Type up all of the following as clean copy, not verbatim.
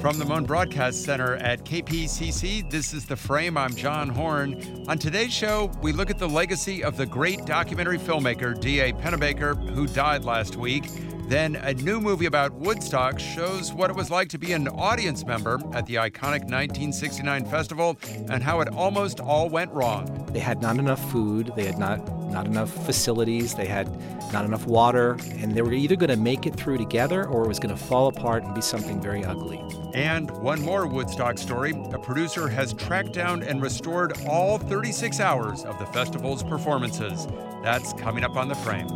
From the Moan Broadcast Center at KPCC, this is The Frame. I'm John Horn. On today's show, we look at the legacy of the great documentary filmmaker D.A. Pennebaker, who died last week. Then a new movie about Woodstock shows what it was like to be an audience member at the iconic 1969 festival and how it almost all went wrong. They had not enough food, they had not enough facilities, they had not enough water, and they were either going to make it through together or it was going to fall apart and be something very ugly. And one more Woodstock story. A producer has tracked down and restored all 36 hours of the festival's performances. That's coming up on The Frame.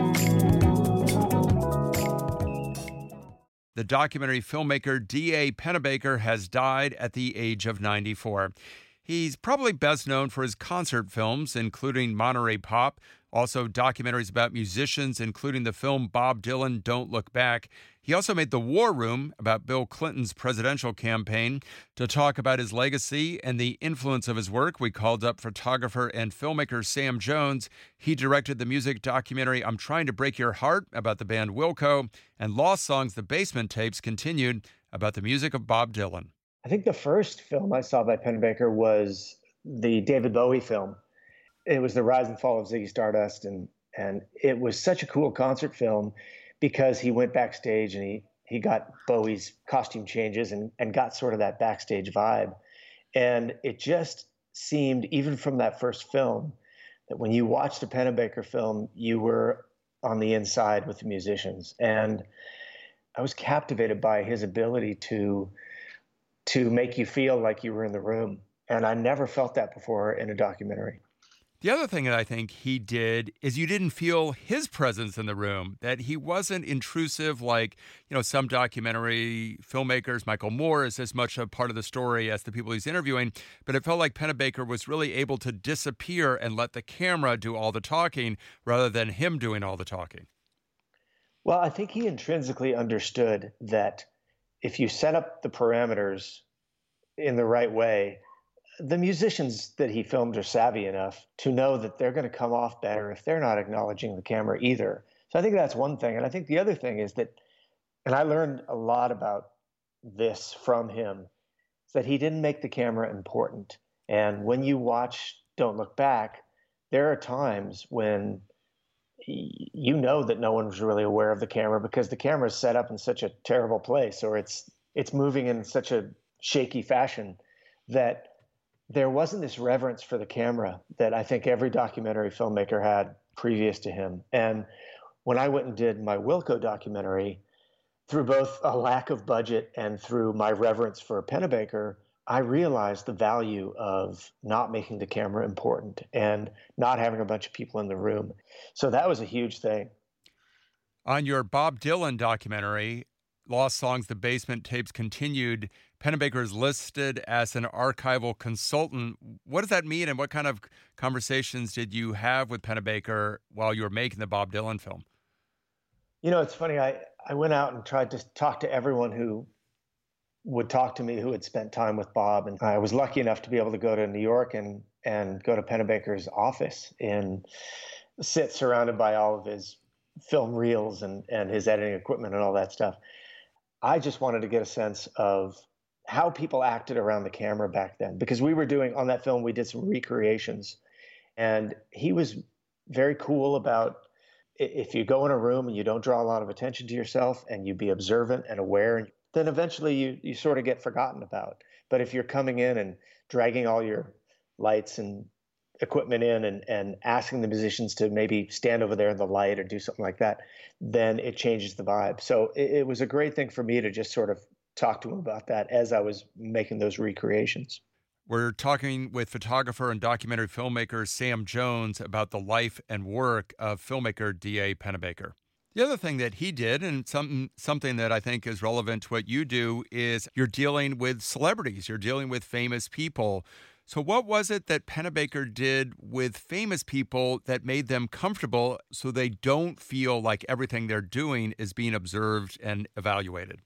The documentary filmmaker D.A. Pennebaker has died at the age of 94. He's probably best known for his concert films, including Monterey Pop, also documentaries about musicians, including the film Bob Dylan, Don't Look Back. He also made The War Room about Bill Clinton's presidential campaign. To talk about his legacy and the influence of his work, we called up photographer and filmmaker Sam Jones. He directed the music documentary I'm Trying to Break Your Heart about the band Wilco, and Lost Songs, The Basement Tapes continued about the music of Bob Dylan. I think the first film I saw by Pennebaker was the David Bowie film. It was The Rise and Fall of Ziggy Stardust, and it was such a cool concert film because he went backstage and he got Bowie's costume changes and got sort of that backstage vibe. And it just seemed, even from that first film, that when you watched a Pennebaker film, you were on the inside with the musicians. And I was captivated by his ability to make you feel like you were in the room. And I never felt that before in a documentary. The other thing that I think he did is you didn't feel his presence in the room, that he wasn't intrusive like, some documentary filmmakers. Michael Moore is as much a part of the story as the people he's interviewing, but it felt like Pennebaker was really able to disappear and let the camera do all the talking rather than him doing all the talking. Well, I think he intrinsically understood that if you set up the parameters in the right way, the musicians that he filmed are savvy enough to know that they're going to come off better if they're not acknowledging the camera either. So I think that's one thing. And I think the other thing is that, and I learned a lot about this from him, is that he didn't make the camera important. And when you watch Don't Look Back, there are times when you know that no one was really aware of the camera because the camera is set up in such a terrible place, or it's moving in such a shaky fashion that there wasn't this reverence for the camera that I think every documentary filmmaker had previous to him. And when I went and did my Wilco documentary, through both a lack of budget and through my reverence for Pennebaker, I realized the value of not making the camera important and not having a bunch of people in the room. So that was a huge thing. On your Bob Dylan documentary, Lost Songs, The Basement Tapes continued, Pennebaker is listed as an archival consultant. What does that mean, and what kind of conversations did you have with Pennebaker while you were making the Bob Dylan film? It's funny. I went out and tried to talk to everyone who would talk to me who had spent time with Bob. And I was lucky enough to be able to go to New York and go to Pennebaker's office and sit surrounded by all of his film reels and his editing equipment and all that stuff. I just wanted to get a sense of how people acted around the camera back then, because we were doing, on that film, we did some recreations, and he was very cool about, if you go in a room and you don't draw a lot of attention to yourself and you be observant and aware, then eventually you sort of get forgotten about. But if you're coming in and dragging all your lights and equipment in and asking the musicians to maybe stand over there in the light or do something like that, then it changes the vibe. So it was a great thing for me to just sort of talk to him about that as I was making those recreations. We're talking with photographer and documentary filmmaker Sam Jones about the life and work of filmmaker D.A. Pennebaker. The other thing that he did, and something that I think is relevant to what you do, is you're dealing with celebrities. You're dealing with famous people. So what was it that Pennebaker did with famous people that made them comfortable so they don't feel like everything they're doing is being observed and evaluated?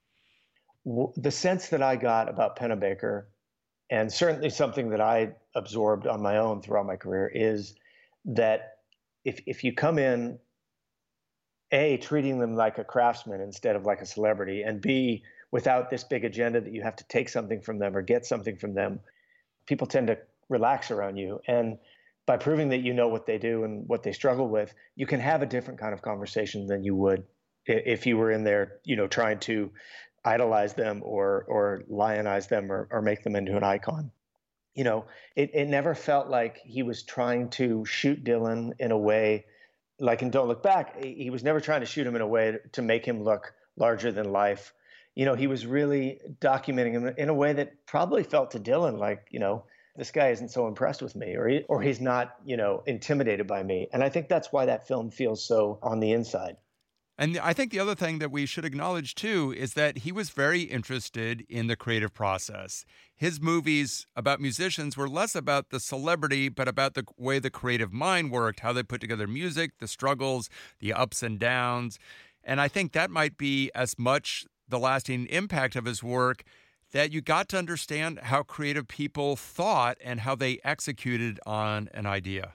The sense that I got about Pennebaker, and certainly something that I absorbed on my own throughout my career, is that if you come in A, treating them like a craftsman instead of like a celebrity, and B, without this big agenda that you have to take something from them or get something from them, people tend to relax around you. And by proving that you know what they do and what they struggle with, you can have a different kind of conversation than you would if you were in there, trying to idolize them or lionize them or make them into an icon. It never felt like he was trying to shoot Dylan in a way, like in Don't Look Back, he was never trying to shoot him in a way to make him look larger than life. He was really documenting him in a way that probably felt to Dylan like, this guy isn't so impressed with me, or he's not, intimidated by me. And I think that's why that film feels so on the inside. And I think the other thing that we should acknowledge, too, is that he was very interested in the creative process. His movies about musicians were less about the celebrity, but about the way the creative mind worked, how they put together music, the struggles, the ups and downs. And I think that might be as much the lasting impact of his work, that you got to understand how creative people thought and how they executed on an idea.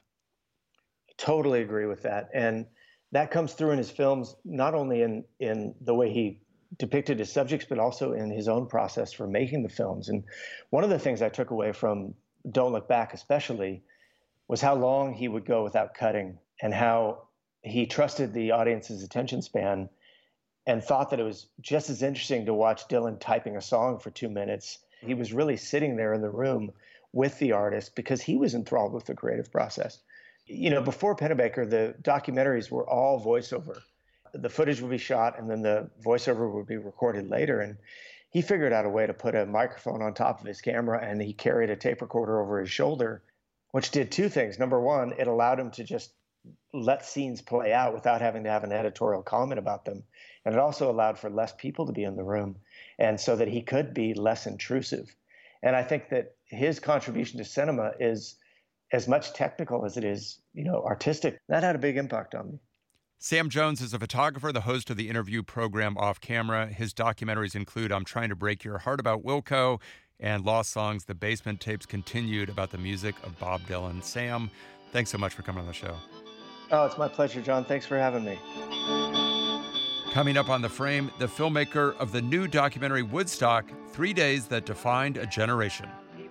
Totally agree with that. And that comes through in his films, not only in the way he depicted his subjects, but also in his own process for making the films. And one of the things I took away from Don't Look Back especially was how long he would go without cutting, and how he trusted the audience's attention span and thought that it was just as interesting to watch Dylan typing a song for 2 minutes. He was really sitting there in the room with the artist because he was enthralled with the creative process. Before Pennebaker, the documentaries were all voiceover. The footage would be shot and then the voiceover would be recorded later. And he figured out a way to put a microphone on top of his camera, and he carried a tape recorder over his shoulder, which did two things. Number one, it allowed him to just let scenes play out without having to have an editorial comment about them. And it also allowed for less people to be in the room, and so that he could be less intrusive. And I think that his contribution to cinema is as much technical as it is, artistic. That had a big impact on me. Sam Jones is a photographer, the host of the interview program Off Camera. His documentaries include I'm Trying to Break Your Heart about Wilco and Lost Songs, The Basement Tapes Continued, about the music of Bob Dylan. Sam, thanks so much for coming on the show. Oh, it's my pleasure, John. Thanks for having me. Coming up on The Frame, the filmmaker of the new documentary Woodstock, 3 Days That Defined a Generation.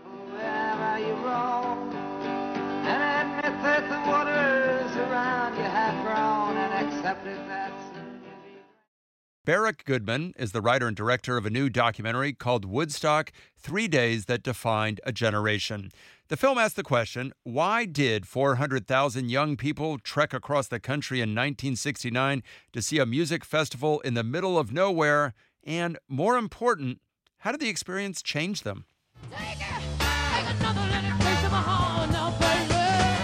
Barrick Goodman is the writer and director of a new documentary called Woodstock, 3 Days That Defined a Generation. The film asks the question, why did 400,000 young people trek across the country in 1969 to see a music festival in the middle of nowhere? And more important, how did the experience change them? Take another little piece of my heart now, baby.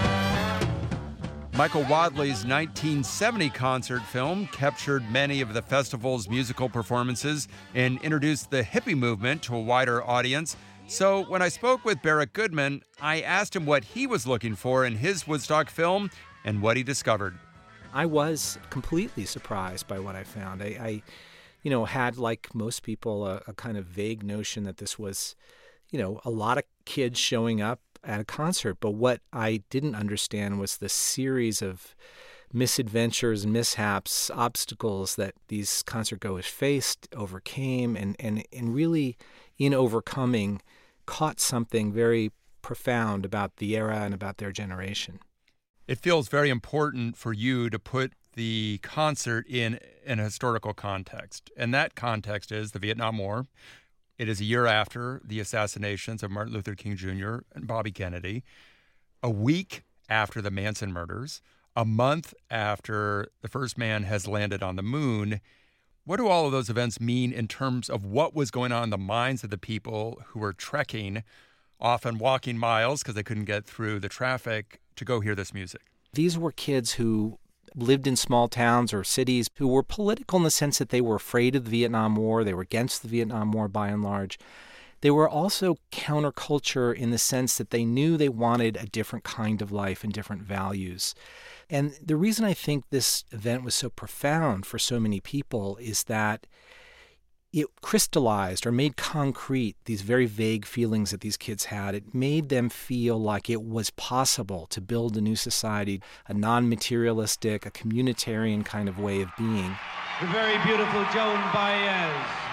Michael Wadley's 1970 concert film captured many of the festival's musical performances and introduced the hippie movement to a wider audience. So when I spoke with Barrick Goodman, I asked him what he was looking for in his Woodstock film and what he discovered. I was completely surprised by what I found. I had, like most people, a kind of vague notion that this was, a lot of kids showing up at a concert. But what I didn't understand was the series of misadventures, mishaps, obstacles that these concertgoers faced, overcame, and really, in overcoming, caught something very profound about the era and about their generation. It feels very important for you to put the concert in an historical context, and that context is the Vietnam War. It is a year after the assassinations of Martin Luther King Jr. and Bobby Kennedy, a week after the Manson murders, a month after the first man has landed on the moon. What do all of those events mean in terms of what was going on in the minds of the people who were trekking, often walking miles because they couldn't get through the traffic to go hear this music? These were kids who lived in small towns or cities who were political in the sense that they were afraid of the Vietnam War. They were against the Vietnam War by and large. They were also counterculture in the sense that they knew they wanted a different kind of life and different values. And the reason I think this event was so profound for so many people is that it crystallized or made concrete these very vague feelings that these kids had. It made them feel like it was possible to build a new society, a non-materialistic, a communitarian kind of way of being. The very beautiful Joan Baez.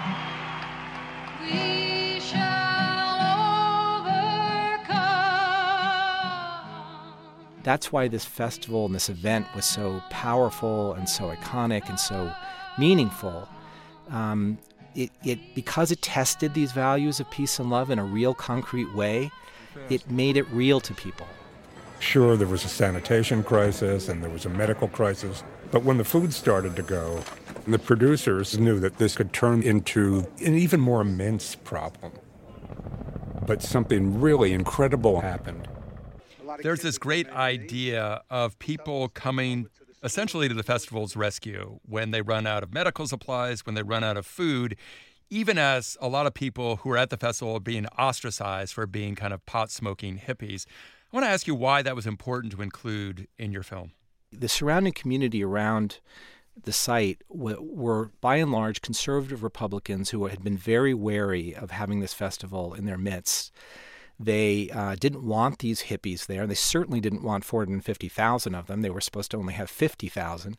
We shall overcome. That's why this festival and this event was so powerful and so iconic and so meaningful. Because it tested these values of peace and love in a real concrete way, it made it real to people. Sure, there was a sanitation crisis and there was a medical crisis, but when the food started to go, the producers knew that this could turn into an even more immense problem. But something really incredible happened. There's this great idea of people coming essentially to the festival's rescue when they run out of medical supplies, when they run out of food, even as a lot of people who are at the festival are being ostracized for being kind of pot-smoking hippies. I want to ask you why that was important to include in your film. The surrounding community around the site were, by and large, conservative Republicans who had been very wary of having this festival in their midst. They didn't want these hippies there. They certainly didn't want 450,000 of them. They were supposed to only have 50,000.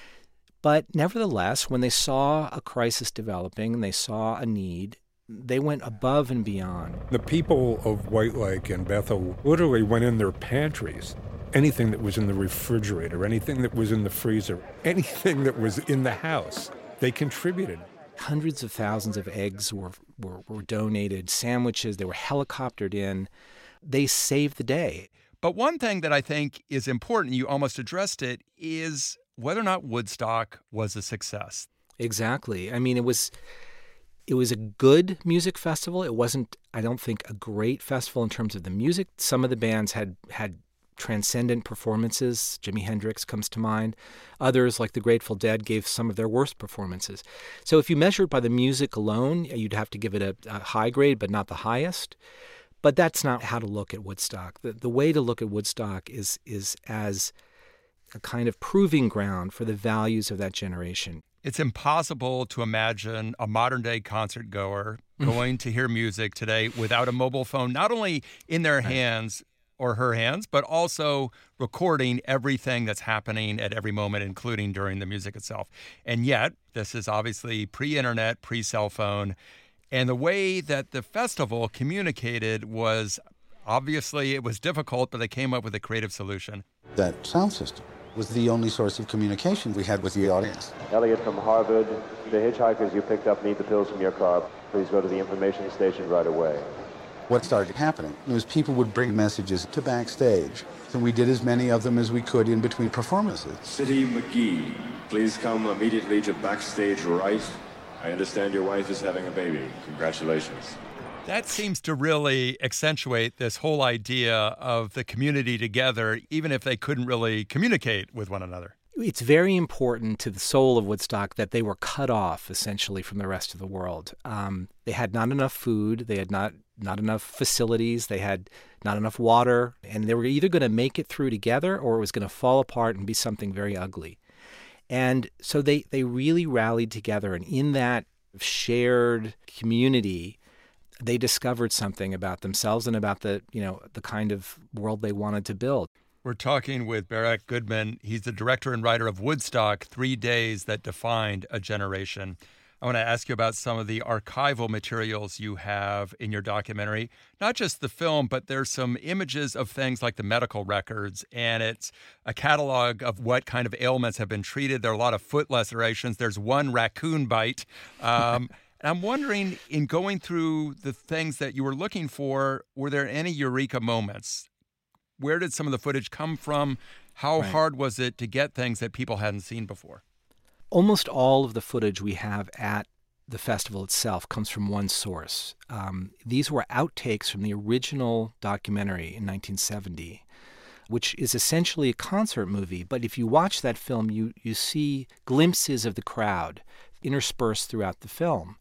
But nevertheless, when they saw a crisis developing and they saw a need, they went above and beyond. The people of White Lake and Bethel literally went in their pantries. Anything that was in the refrigerator, anything that was in the freezer, anything that was in the house, they contributed. Hundreds of thousands of eggs were donated, sandwiches, they were helicoptered in. They saved the day. But one thing that I think is important, you almost addressed it, is whether or not Woodstock was a success. Exactly. I mean, it was a good music festival. It wasn't, I don't think, a great festival in terms of the music. Some of the bands had transcendent performances. Jimi Hendrix comes to mind. Others, like the Grateful Dead, gave some of their worst performances. So if you measure it by the music alone, you'd have to give it a high grade, but not the highest. But that's not how to look at Woodstock. The way to look at Woodstock is as a kind of proving ground for the values of that generation. It's impossible to imagine a modern-day concert goer going to hear music today without a mobile phone, not only in their hands or her hands, but also recording everything that's happening at every moment, including during the music itself. And yet, this is obviously pre-internet, pre-cell phone, and the way that the festival communicated was, obviously, it was difficult, but they came up with a creative solution. That sound system was the only source of communication we had with the audience. Elliot from Harvard. The hitchhikers you picked up need the pills from your car. Please go to the information station right away. What started happening was people would bring messages to backstage. So we did as many of them as we could in between performances. City McGee, please come immediately to backstage right. I understand your wife is having a baby. Congratulations. That seems to really accentuate this whole idea of the community together, even if they couldn't really communicate with one another. It's very important to the soul of Woodstock that they were cut off, essentially, from the rest of the world. They had not enough food. They had not enough facilities. They had not enough water. And they were either going to make it through together or it was going to fall apart and be something very ugly. And so they really rallied together. And in that shared community, they discovered something about themselves and about the kind of world they wanted to build. We're talking with Barak Goodman. He's the director and writer of Woodstock, 3 Days That Defined a Generation. I want to ask you about some of the archival materials you have in your documentary. Not just the film, but there's some images of things like the medical records, and it's a catalog of what kind of ailments have been treated. There are a lot of foot lacerations. There's one raccoon bite. And I'm wondering, in going through the things that you were looking for, were there any eureka moments? Where did some of the footage come from? How hard was it to get things that people hadn't seen before? Almost all of the footage we have at the festival itself comes from one source. These were outtakes from the original documentary in 1970, which is essentially a concert movie. But if you watch that film, you see glimpses of the crowd interspersed throughout the film.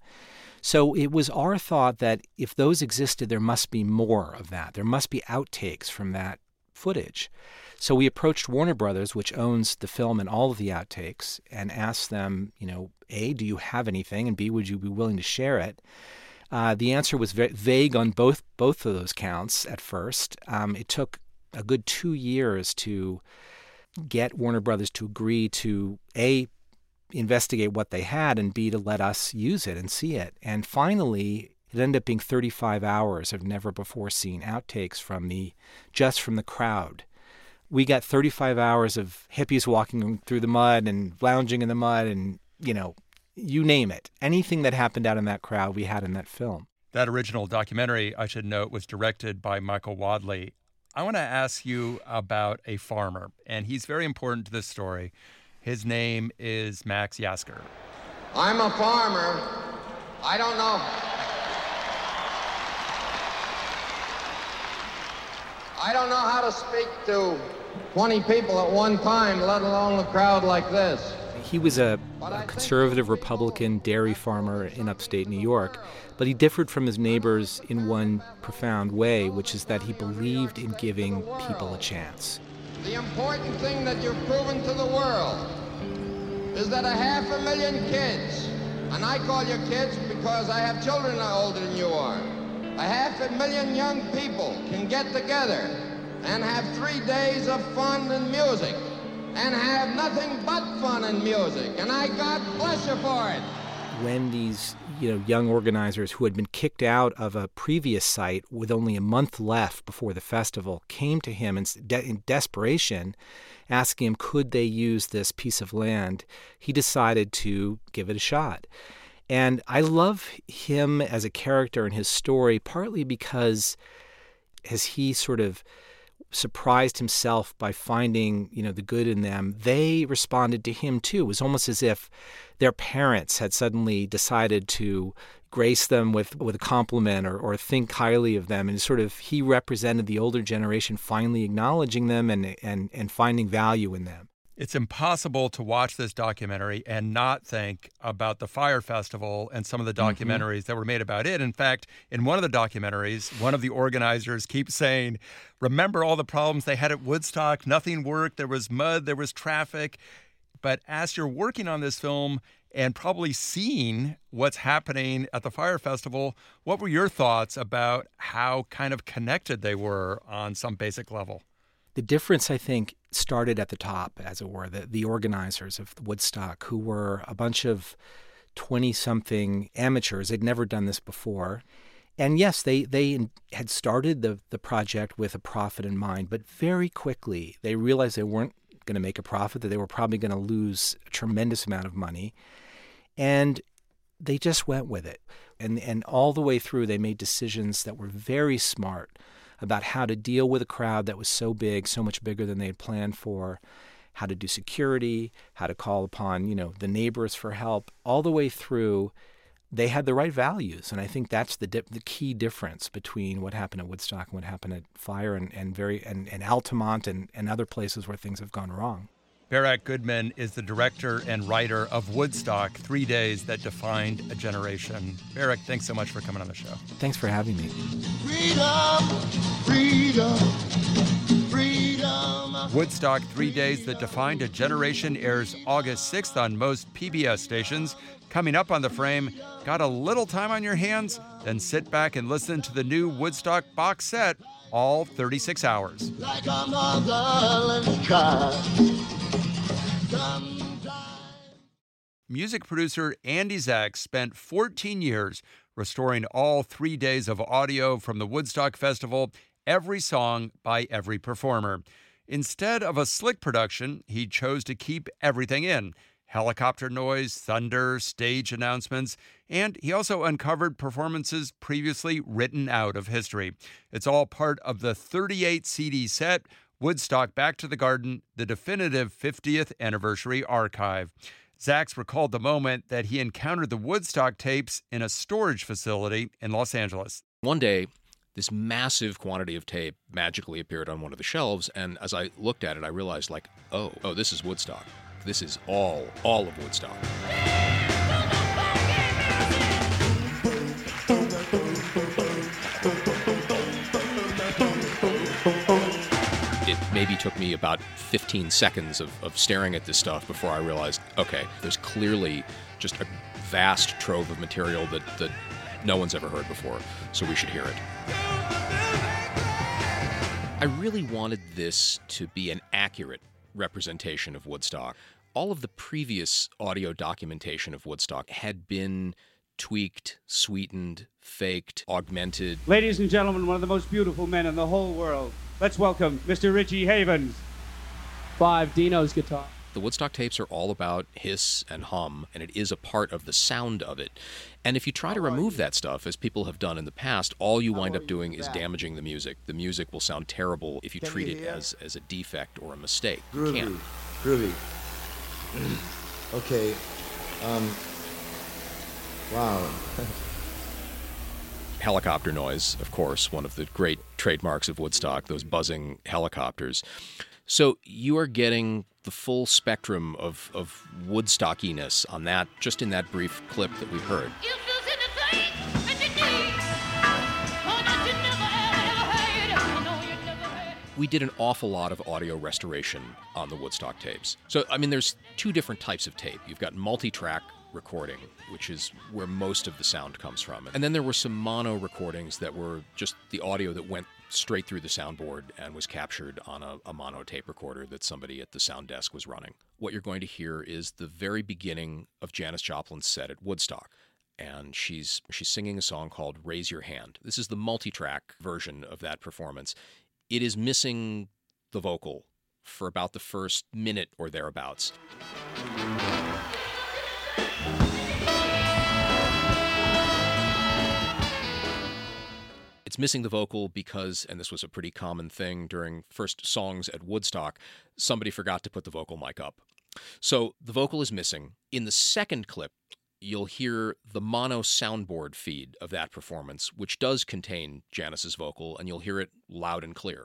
So it was our thought that if those existed, there must be more of that. There must be outtakes from that footage. So we approached Warner Brothers, which owns the film and all of the outtakes, and asked them, A, do you have anything? And B, would you be willing to share it? The answer was very vague on both of those counts at first. It took a good 2 years to get Warner Brothers to agree to, A, investigate what they had, and B, to let us use it and see it. And finally, it ended up being 35 hours of never-before-seen outtakes from the crowd. We got 35 hours of hippies walking through the mud and lounging in the mud and, you name it. Anything that happened out in that crowd, we had in that film. That original documentary, I should note, was directed by Michael Wadley. I want to ask you about a farmer, and he's very important to this story. His name is Max Yasker. I'm a farmer. I don't know. I don't know how to speak to 20 people at one time, let alone a crowd like this. He was a conservative Republican dairy farmer in upstate New York, but he differed from his neighbors in one profound way, which is that he believed in giving people a chance. The important thing that you've proven to the world is that 500,000 kids, and I call you kids because I have children older than you are, 500,000 young people can get together and have 3 days of fun and music, and have nothing but fun and music, and I God bless you for it. When these young organizers who had been kicked out of a previous site with only a month left before the festival came to him in desperation, asking him could they use this piece of land, he decided to give it a shot. And I love him as a character and his story, partly because as he sort of surprised himself by finding, the good in them, they responded to him too. It was almost as if their parents had suddenly decided to grace them with a compliment or think highly of them. And sort of he represented the older generation finally acknowledging them and finding value in them. It's impossible to watch this documentary and not think about the Fire Festival and some of the documentaries that were made about it. In fact, in one of the documentaries, one of the organizers keeps saying, remember all the problems they had at Woodstock? Nothing worked. There was mud. There was traffic. But as you're working on this film and probably seeing what's happening at the Fire Festival, what were your thoughts about how kind of connected they were on some basic level? The difference, I think, started at the top, as it were, the organizers of Woodstock, who were a bunch of 20-something amateurs. They'd never done this before. And yes, they had started the project with a profit in mind, but very quickly they realized they weren't going to make a profit, that they were probably going to lose a tremendous amount of money. And they just went with it. And all the way through, they made decisions that were very smart about how to deal with a crowd that was so big, so much bigger than they had planned for, how to do security, how to call upon, the neighbors for help. All the way through, they had the right values. And I think that's the key difference between what happened at Woodstock and what happened at Fire and Altamont and other places where things have gone wrong. Barak Goodman is the director and writer of Woodstock, 3 Days That Defined a Generation. Barak, thanks so much for coming on the show. Thanks for having me. Freedom, freedom, freedom. Woodstock, 3 Days That Defined a Generation airs August 6th on most PBS stations. Coming up on The Frame, got a little time on your hands? Then sit back and listen to the new Woodstock box set, all 36 hours. Like a motherless child. Music producer Andy Zach spent 14 years restoring all 3 days of audio from the Woodstock Festival, every song by every performer. Instead of a slick production, he chose to keep everything in. Helicopter noise, thunder, stage announcements, and he also uncovered performances previously written out of history. It's all part of the 38 CD set, Woodstock Back to the Garden, the definitive 50th anniversary archive. Zach's recalled the moment that he encountered the Woodstock tapes in a storage facility in Los Angeles. One day, this massive quantity of tape magically appeared on one of the shelves, and as I looked at it, I realized, oh, this is Woodstock. This is all of Woodstock. It maybe took me about 15 seconds of staring at this stuff before I realized, okay, there's clearly just a vast trove of material that no one's ever heard before, so we should hear it. I really wanted this to be an accurate representation of Woodstock. All of the previous audio documentation of Woodstock had been tweaked, sweetened, faked, augmented. Ladies and gentlemen, one of the most beautiful men in the whole world. Let's welcome Mr. Richie Havens. 5 Dino's guitar. The Woodstock tapes are all about hiss and hum, and it is a part of the sound of it. And if you try to remove that stuff, as people have done in the past, all you wind up doing is damaging the music. The music will sound terrible if you treat it as a defect or a mistake. You can't. Groovy. Okay. Wow. Helicopter noise, of course, one of the great trademarks of Woodstock, those buzzing helicopters. So you are getting the full spectrum of Woodstockiness on that, just in that brief clip that we heard. We did an awful lot of audio restoration on the Woodstock tapes. So, I mean, there's 2 different types of tape. You've got multi-track recording, which is where most of the sound comes from. And then there were some mono recordings that were just the audio that went straight through the soundboard and was captured on a mono tape recorder that somebody at the sound desk was running. What you're going to hear is the very beginning of Janis Joplin's set at Woodstock. And she's singing a song called Raise Your Hand. This is the multi-track version of that performance. It is missing the vocal for about the first minute or thereabouts. It's missing the vocal because, and this was a pretty common thing during first songs at Woodstock, somebody forgot to put the vocal mic up. So the vocal is missing. In the second clip, you'll hear the mono soundboard feed of that performance, which does contain Janis's vocal, and you'll hear it loud and clear.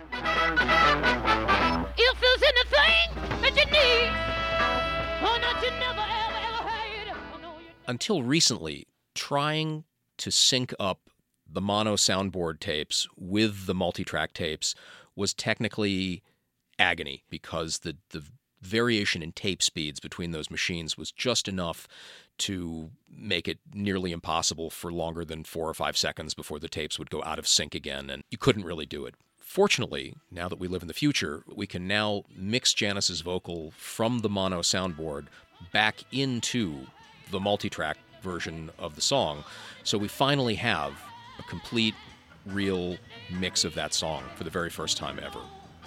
If there's anything that you need, or that you never ever had. Until recently, trying to sync up the mono soundboard tapes with the multi-track tapes was technically agony because the variation in tape speeds between those machines was just enough to make it nearly impossible for longer than 4 or 5 seconds before the tapes would go out of sync again, and you couldn't really do it. Fortunately, now that we live in the future, we can now mix Janis's vocal from the mono soundboard back into the multi-track version of the song, so we finally have a complete, real mix of that song for the very first time ever.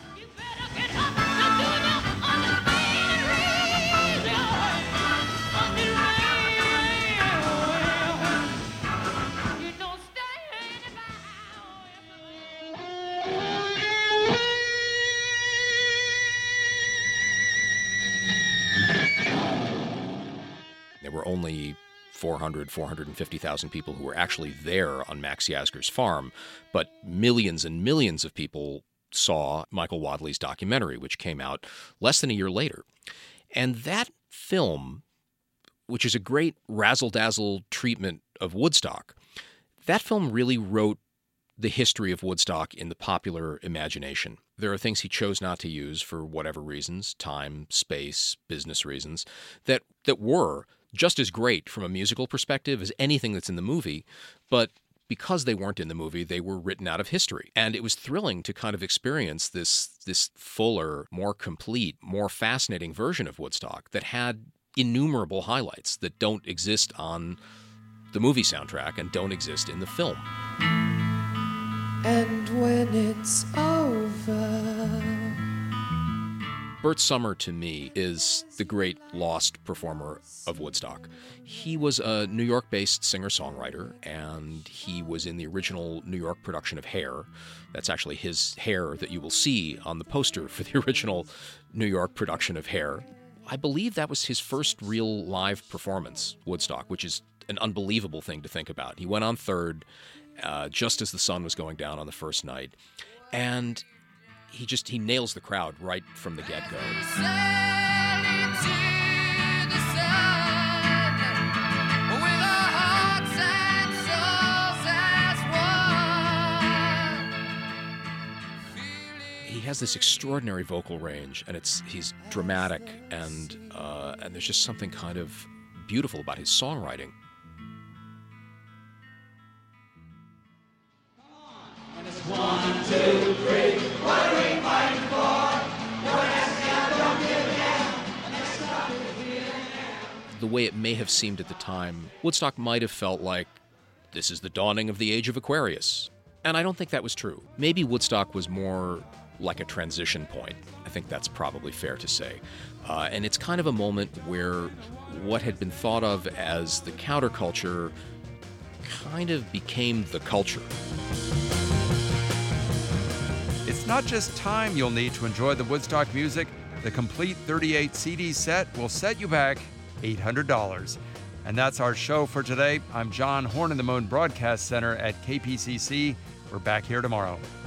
There were only 450,000 people who were actually there on Max Yasgur's farm, but millions and millions of people saw Michael Wadley's documentary, which came out less than a year later. And that film, which is a great razzle-dazzle treatment of Woodstock, that film really wrote the history of Woodstock in the popular imagination. There are things he chose not to use for whatever reasons, time, space, business reasons, that were just as great from a musical perspective as anything that's in the movie, but because they weren't in the movie, they were written out of history. And it was thrilling to kind of experience this fuller, more complete, more fascinating version of Woodstock that had innumerable highlights that don't exist on the movie soundtrack and don't exist in the film. And when it's over... Bert Sommer, to me, is the great lost performer of Woodstock. He was a New York-based singer-songwriter, and he was in the original New York production of Hair. That's actually his hair that you will see on the poster for the original New York production of Hair. I believe that was his first real live performance, Woodstock, which is an unbelievable thing to think about. He went on third just as the sun was going down on the first night, and he nails the crowd right from the get-go. He has this extraordinary vocal range, and he's dramatic, and there's just something kind of beautiful about his songwriting. And it's 1, 2, 3, what are we fighting for? Don't ask now, don't give a damn. Next stop is Vietnam. The way it may have seemed at the time, Woodstock might have felt like this is the dawning of the age of Aquarius. And I don't think that was true. Maybe Woodstock was more like a transition point. I think that's probably fair to say. And it's kind of a moment where what had been thought of as the counterculture kind of became the culture. It's not just time you'll need to enjoy the Woodstock music. The complete 38 CD set will set you back $800. And that's our show for today. I'm John Horn in the Moon Broadcast Center at KPCC. We're back here tomorrow.